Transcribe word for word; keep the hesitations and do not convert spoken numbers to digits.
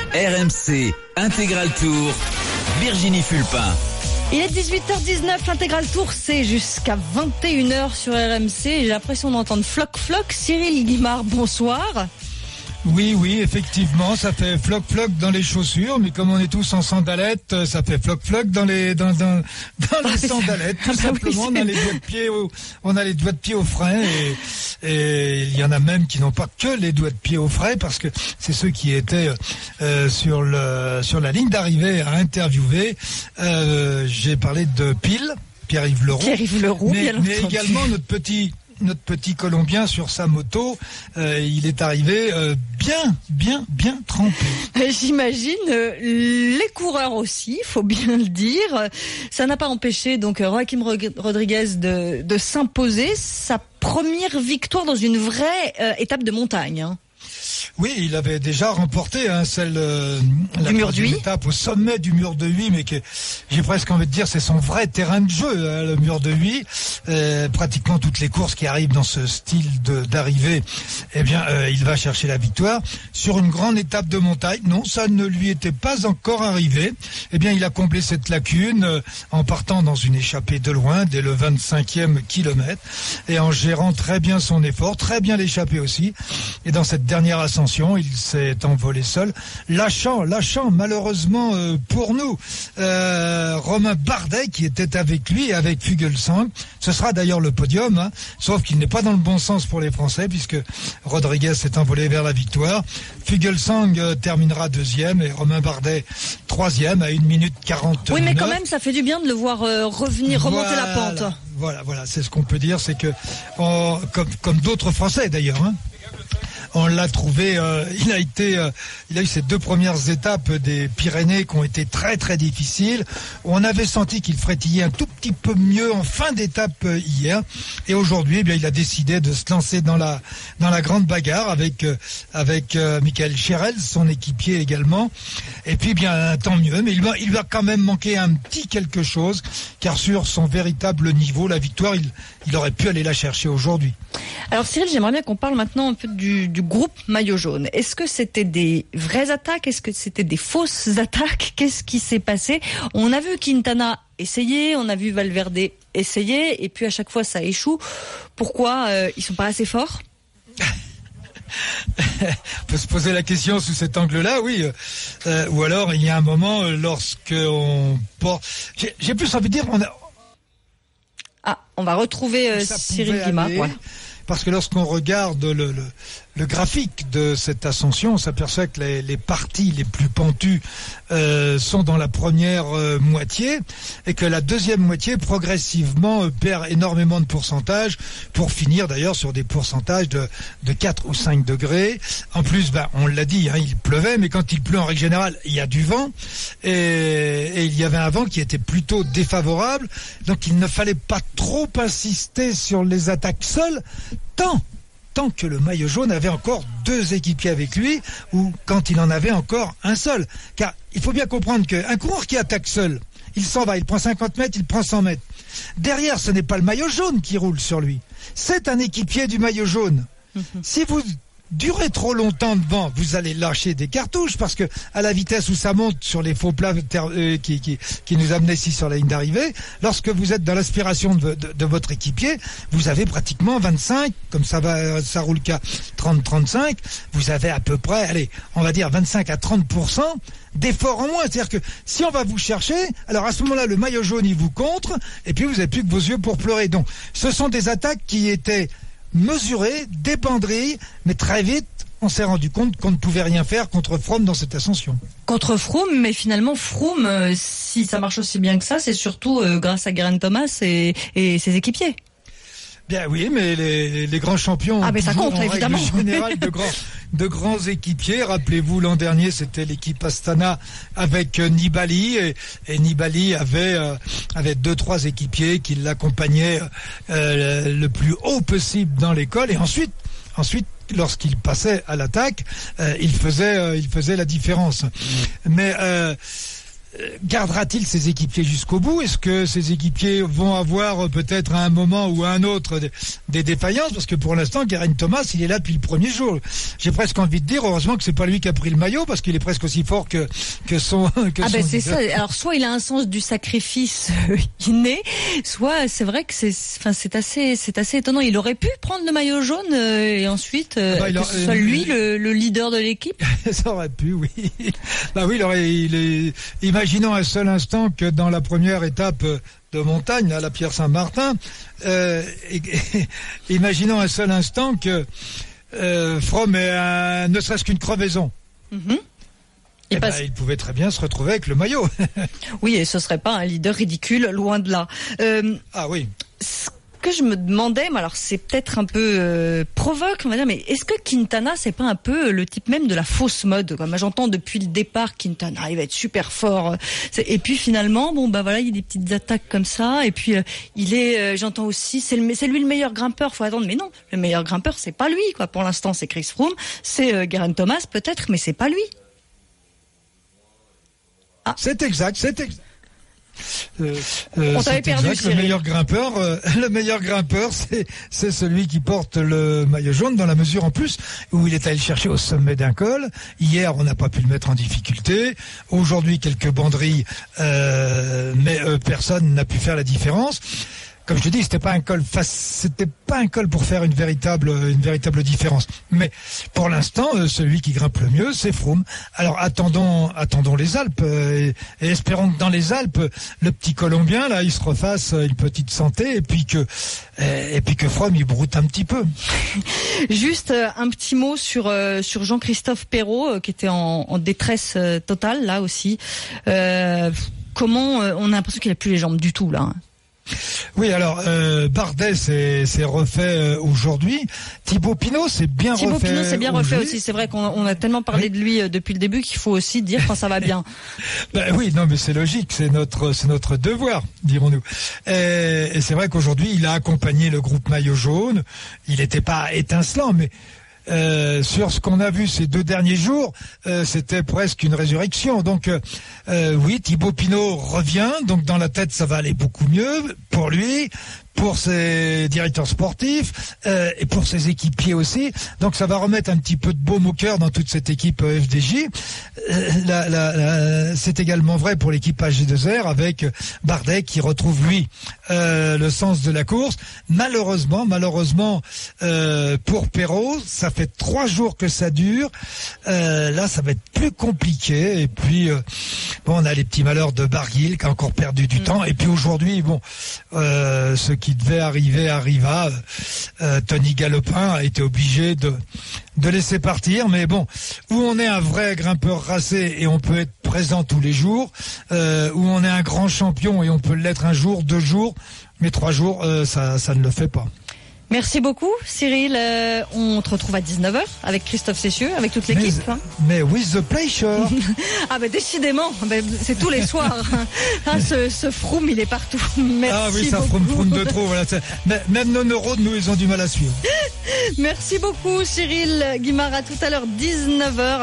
R M C Intégral Tour, Virginie Fulpin. Il est dix-huit heures dix-neuf, l'Intégral Tour, c'est jusqu'à vingt et une heures sur R M C. J'ai l'impression d'entendre floc floc. Cyril Guimard, bonsoir. Oui, oui, effectivement, ça fait floc floc dans les chaussures, mais comme on est tous en sandalettes, ça fait floc floc dans les dans dans, dans les sandalettes. Tout ah bah simplement, oui, on a les doigts de pied au, on a les doigts de pied au frein et et il y en a même qui n'ont pas que les doigts de pied au frein parce que c'est ceux qui étaient euh, sur le sur la ligne d'arrivée à interviewer. Euh, j'ai parlé de Pile, Pierre-Yves Leroux, Pierre-Yves Leroux, mais, bien mais également notre petit notre petit Colombien sur sa moto, euh, il est arrivé euh, bien, bien, bien trempé. J'imagine euh, les coureurs aussi, il faut bien le dire. Ça n'a pas empêché donc Joaquim Rodriguez de, de s'imposer, sa première victoire dans une vraie euh, étape de montagne. Hein. Oui, il avait déjà remporté hein, celle euh, la mur de Huy, étape au sommet du mur de Huy, mais que j'ai presque envie de dire c'est son vrai terrain de jeu, hein, le mur de Huy. Euh, pratiquement toutes les courses qui arrivent dans ce style de, d'arrivée, eh bien, euh, il va chercher la victoire sur une grande étape de montagne. Non, ça ne lui était pas encore arrivé. Eh bien, il a comblé cette lacune euh, en partant dans une échappée de loin dès le vingt-cinquième kilomètre et en gérant très bien son effort, très bien l'échappée aussi. Et dans cette dernière ascension, il s'est envolé seul, lâchant, lâchant malheureusement euh, pour nous euh, Romain Bardet qui était avec lui et avec Fuglsang. Ce sera d'ailleurs le podium, hein, sauf qu'il n'est pas dans le bon sens pour les Français puisque Rodriguez s'est envolé vers la victoire. Fuglsang euh, terminera deuxième et Romain Bardet troisième à une minute quarante-neuf. Oui, mais quand même, ça fait du bien de le voir euh, revenir, remonter voilà, la pente. Voilà, voilà, c'est ce qu'on peut dire, c'est que oh, comme, comme d'autres Français d'ailleurs, hein, on l'a trouvé, euh, il a été, euh, il a eu ces deux premières étapes des Pyrénées qui ont été très très difficiles. On avait senti qu'il frétillait un tout petit peu mieux en fin d'étape euh, hier, et aujourd'hui, eh bien, il a décidé de se lancer dans la dans la grande bagarre avec euh, avec euh, Michael Cherel, son équipier également. Et puis, bien, tant mieux, mais il va il va quand même manquer un petit quelque chose, car sur son véritable niveau, la victoire, il il aurait pu aller la chercher aujourd'hui. Alors Cyril, j'aimerais bien qu'on parle maintenant un peu du, du groupe maillot jaune. Est-ce que c'était des vraies attaques? Est-ce que c'était des fausses attaques? Qu'est-ce qui s'est passé? On a vu Quintana essayer, on a vu Valverde essayer, et puis à chaque fois ça échoue. Pourquoi euh, ils sont pas assez forts? On peut se poser la question sous cet angle-là, oui. Euh, ou alors il y a un moment lorsque on porte. J'ai, j'ai plus envie de dire, on a. Ah, on va retrouver euh, Cyril Guimard. Ouais. Parce que lorsqu'on regarde le, le, le graphique de cette ascension, on s'aperçoit que les, les parties les plus pentues euh, sont dans la première euh, moitié et que la deuxième moitié progressivement euh, perd énormément de pourcentage pour finir d'ailleurs sur des pourcentages de, de quatre ou cinq degrés. En plus, ben, on l'a dit, hein, il pleuvait, mais quand il pleut en règle générale, il y a du vent et, et il y avait un vent qui était plutôt défavorable. Donc il ne fallait pas trop insister sur les attaques seules, tant tant que le maillot jaune avait encore deux équipiers avec lui, ou quand il en avait encore un seul. Car il faut bien comprendre qu'un coureur qui attaque seul, il s'en va, il prend cinquante mètres, il prend cent mètres. Derrière, ce n'est pas le maillot jaune qui roule sur lui, c'est un équipier du maillot jaune. Mm-hmm. Si vous durez trop longtemps devant, vous allez lâcher des cartouches parce que à la vitesse où ça monte sur les faux plats euh, qui, qui, qui nous amenaient ici sur la ligne d'arrivée, lorsque vous êtes dans l'aspiration de, de, de votre équipier, vous avez pratiquement vingt-cinq, comme ça va, ça roule qu'à trente à trente-cinq, vous avez à peu près, allez, on va dire vingt-cinq à trente pour cent d'efforts en moins. C'est-à-dire que si on va vous chercher, alors à ce moment-là, le maillot jaune, il vous contre, et puis vous n'avez plus que vos yeux pour pleurer. Donc, ce sont des attaques qui étaient mesuré, des banderilles, mais très vite, on s'est rendu compte qu'on ne pouvait rien faire contre Froome dans cette ascension. Contre Froome, mais finalement Froome, euh, si ça marche aussi bien que ça, c'est surtout euh, grâce à Geraint Thomas et, et ses équipiers. Bien oui, mais les, les grands champions ah, mais ça compte, en évidemment. règle générale de grands, de grands équipiers. Rappelez-vous, l'an dernier, c'était l'équipe Astana avec euh, Nibali et, et Nibali avait euh, avait deux trois équipiers qui l'accompagnaient euh, le plus haut possible dans l'école et ensuite ensuite lorsqu'il passait à l'attaque, euh, il faisait euh, il faisait la différence. Mais euh, gardera-t-il ses équipiers jusqu'au bout? Est-ce que ses équipiers vont avoir peut-être à un moment ou à un autre des, des défaillances? Parce que pour l'instant, Geraint Thomas, il est là depuis le premier jour. J'ai presque envie de dire, heureusement que c'est pas lui qui a pris le maillot, parce qu'il est presque aussi fort que, que son, que ah son ben c'est leader. ça. Alors soit il a un sens du sacrifice euh, inné, soit c'est vrai que c'est, enfin c'est assez, c'est assez étonnant. Il aurait pu prendre le maillot jaune euh, et ensuite euh, bah, que a, ce soit euh, lui le, le leader de l'équipe. Ça aurait pu, oui. Bah oui, il aurait, il est, imaginons un seul instant que dans la première étape de montagne, à la Pierre Saint-Martin, euh, et, et, imaginons un seul instant que euh, Froome ait un, ne serait-ce qu'une crevaison. Mm-hmm. Eh il, ben, passe... il pouvait très bien se retrouver avec le maillot. Oui, et ce serait pas un leader ridicule, loin de là. Euh, ah oui. Ce que je me demandais, mais alors c'est peut-être un peu euh, provoque, on va dire, mais est-ce que Quintana, c'est pas un peu le type même de la fausse mode, quoi? Moi, j'entends depuis le départ Quintana, il va être super fort. Et puis finalement, bon bah voilà, il y a des petites attaques comme ça. Et puis euh, il est, euh, j'entends aussi, c'est, le, c'est lui le meilleur grimpeur. Faut attendre, mais non, le meilleur grimpeur, c'est pas lui, quoi. Pour l'instant, c'est Chris Froome, c'est euh, Geraint Thomas peut-être, mais c'est pas lui. Ah. C'est exact, c'est exact. Euh, euh, On t'avait perdu, exact, le meilleur grimpeur, euh, le meilleur grimpeur, c'est c'est celui qui porte le maillot jaune, dans la mesure en plus où il est allé le chercher au sommet d'un col. Hier, on n'a pas pu le mettre en difficulté. Aujourd'hui, quelques banderilles, euh, mais euh, personne n'a pu faire la différence. Comme je te dis, c'était pas un col face, c'était pas un col pour faire une véritable, une véritable différence. Mais pour l'instant, euh, celui qui grimpe le mieux, c'est Froome. Alors attendons, attendons les Alpes euh, et, et espérons que dans les Alpes, le petit Colombien là, il se refasse une petite santé et puis que, et, et puis que Froome il broute un petit peu. Juste euh, un petit mot sur euh, sur Jean-Christophe Perrault euh, qui était en, en détresse euh, totale là aussi. Euh, comment euh, on a l'impression qu'il a plus les jambes du tout là. Hein. Oui, alors euh, Bardet s'est, s'est refait euh, aujourd'hui. Thibaut Pinot s'est bien Thibaut refait. Thibaut Pinot s'est bien refait aujourd'hui. aussi. C'est vrai qu'on on a tellement parlé oui. de lui euh, depuis le début qu'il faut aussi dire quand ça va bien. Ben oui, non, mais c'est logique, c'est notre, c'est notre devoir, dirons-nous. Et, et c'est vrai qu'aujourd'hui, il a accompagné le groupe maillot jaune. Il n'était pas étincelant, mais Euh, sur ce qu'on a vu ces deux derniers jours, euh, c'était presque une résurrection. Donc euh, oui, Thibaut Pinot revient, donc dans la tête ça va aller beaucoup mieux pour lui, pour ses directeurs sportifs euh, et pour ses équipiers aussi. Donc ça va remettre un petit peu de baume au cœur dans toute cette équipe F D J. Euh, la, la, la, c'est également vrai pour l'équipe H G deux R avec Bardet qui retrouve lui euh, le sens de la course. Malheureusement, malheureusement euh, pour Perrault, ça fait trois jours que ça dure. Euh, là, ça va être plus compliqué. Et puis euh, bon, on a les petits malheurs de Barguil qui a encore perdu du mmh. temps. Et puis aujourd'hui, bon, euh, ce qui devait arriver arriva. Euh, Tony Galopin a été obligé de de laisser partir, mais bon, où on est un vrai grimpeur racé et on peut être présent tous les jours, euh, où on est un grand champion et on peut l'être un jour, deux jours, mais trois jours, euh, ça, ça ne le fait pas. Merci beaucoup Cyril, euh, on te retrouve à dix-neuf heures avec Christophe Cessieux, avec toute l'équipe. Mais, hein. mais with the pleasure. Ah ben décidément, ben, c'est tous les soirs. Ah, ce, ce Froome, il est partout. Merci ah oui, ça beaucoup. Froome, Froome de trop. Voilà. Même nos neurones, nous, ils ont du mal à suivre. Merci beaucoup Cyril Guimard, à tout à l'heure, dix-neuf heures.